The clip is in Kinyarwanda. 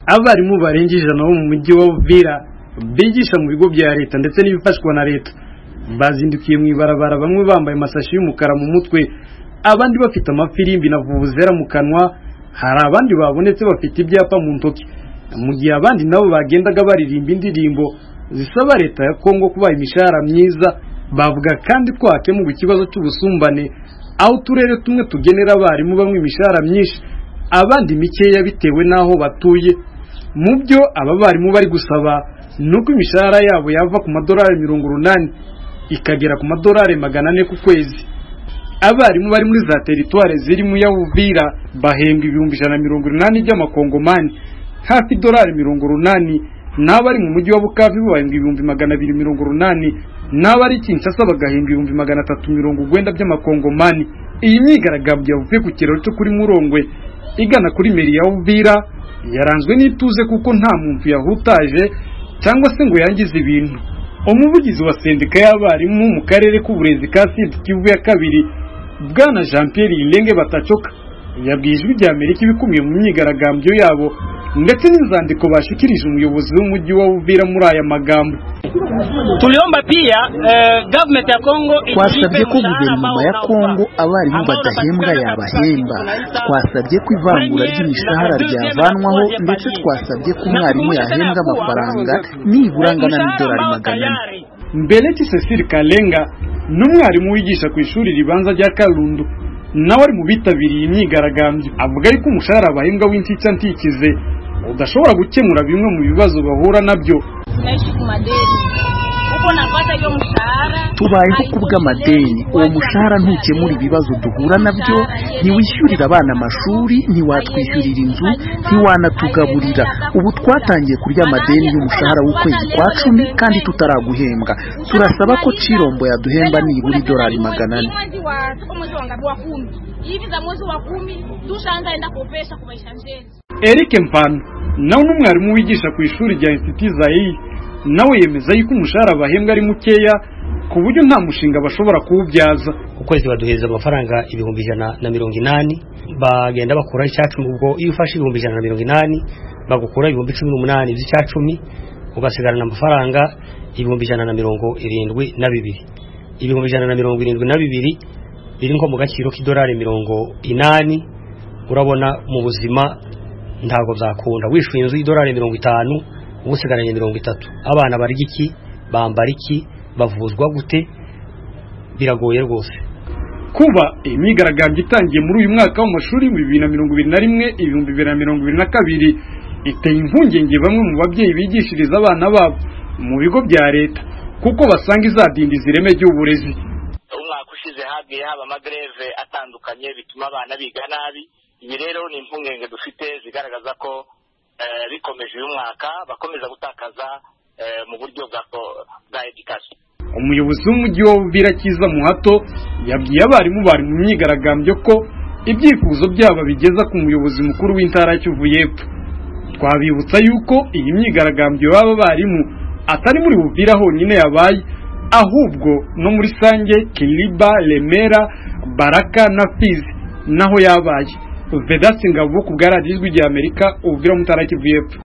abarimu barenga 100 bo mu mujyi wa Uvira bigisha mu bigo bya leta ndetse n'ibifashwa na leta bazindukiye mu ibarabara, bamwe bambaye amasashi y'umukara mu mutwe, abandi bafite amafirimbi na vuvuzera mu kanwa. Hari abandi babonetse bafite ibyapa mu ntoki, mu gihe abandi nabo bagendaga baririmba indirimbo zisaba leta ya Kongo kubaha imishahara myiza. Bavuga kandi ko hakemurwa ikibazo cy'ubusumbane, aho turere tumwe tugenera abarimu bamwe imishahara myinshi, abandi mikeya bitewe n'aho batuye. Mu byo aba barimu bari gusaba nuko imishahara yabo yava ku madolari 80 ikagera ku madolari 400 ku kwezi. Abarimu bari muri za teritware ziri mu ya Uvira bahembwa 180 by'amakongomani, hafi dolari 80, n'abari mu mujyi wa Bukavu bahembwa 280, n'abari Kinshasa bagahembwa 390 by'amakongomani. Iyi myigaragambyo yavuye ku kiraro cyo kuri Murongwe igana kuri meri ya Uvira yaranzwe n'ituze kuko nta muntu yahutaje cyangwa se ngo yangize ibintu. Umuvugizi wa sendika y'abarimu mu karere k'uburezi ka Sud Kivu ya kabiri, Bwana Jean Pierre Ilenge Batacoka, yabwiye Ijwi ry'Amerika ibikumiye mu myigaragambyo yabo ndetse n'inzandiko bashikirije umuyobozi w'umujyi wa Uvira muri aya magambo. Tuliomba pia government ya Kongo twasabye ko guverinoma ya Kongo abarimu badahembwa yabahemba, twasabye ko ivangura ry'imishahara ryavanwaho, ndetse twasabye ko umwarimu yahembwa amafaranga nibura angana n'idolari 400. Mbeleti Cecile Kalenga n'umwarimu wigisha ku ishuri ribanza rya Kalundu nawe ari mu bitabiriye imyigaragambyo, avuga yuko umushahara bahembwa w'intica ntikize udashobora gukemura bimwe mu bibazo bahura nabyo. Tubayeho kubw'amadeni, uwo mushahara ntukemura ibibazo duhura nabyo, ntiwishyurira abana amashuri, ntiwatwishyurira inzu, ntiwanatugaburira. Ubu twatangiye kurya amadeni y'umushahara w'ukwezi kwa 10 kandi tutaraguhembwa. Turasaba ko Chirombo yaduhemba nibura idolari 400. Eric Mpano nawe n'umwarimu wigisha ku ishuri rya Institut Zaïre nawe yemeza yuko umushahara bahembwa ari mukeya ku buryo nta mushinga bashobora kuwubyaza. Ukwezi baduheza amafaranga 180, bagenda bakura icyacumi. Ubwo iyo ufashe 180 bagukura 18 by'icyacumi, ugasigarana amafaranga 172. 172 biri nko mu gaciro k'idolari 80. Urabona mu buzima ntago byakunda wishuye inzu y'idolari 50 ubusigaranye 30. Abana bari iki, bambara iki, bavuzwa gute? Biragoye rwose. Kuba imyigaragambyo itangiye muri uyu mwaka w'amashuri 2021-2022 iteye impungenge bamwe mu babyeyi bigishiriza abana babo mu bigo bya leta kuko basanga izadindiza ireme ry'uburezi. Umwaka ushize hagiye haba amagreve atandukanye bituma abana biga nabi. Ibi rero ni impungenge dufite zigaragaza ko bikomeje uyu mwaka bakomeza gutakaza mu buryo bwa education. Umuyobozi w'umujyi wa Uvira Kiza Muhato yabwiye abarimu bari mu myigaragambyo ko ibyifuzo byabo bigeza ku muyobozi mukuru w'intara ya Kivu y'Epfo. Twabibutsa yuko iyi myigaragambyo baba barimu atari muri Uvira honyine yabaye, ahubwo no muri Sange, Kiliba, Lemera, Baraka na Fizi naho yabaye. Vedaste Ngabo ku bwa Radio Ijwi ry'Amerika, Uvira mu ntara ya Kivu y'Epfo.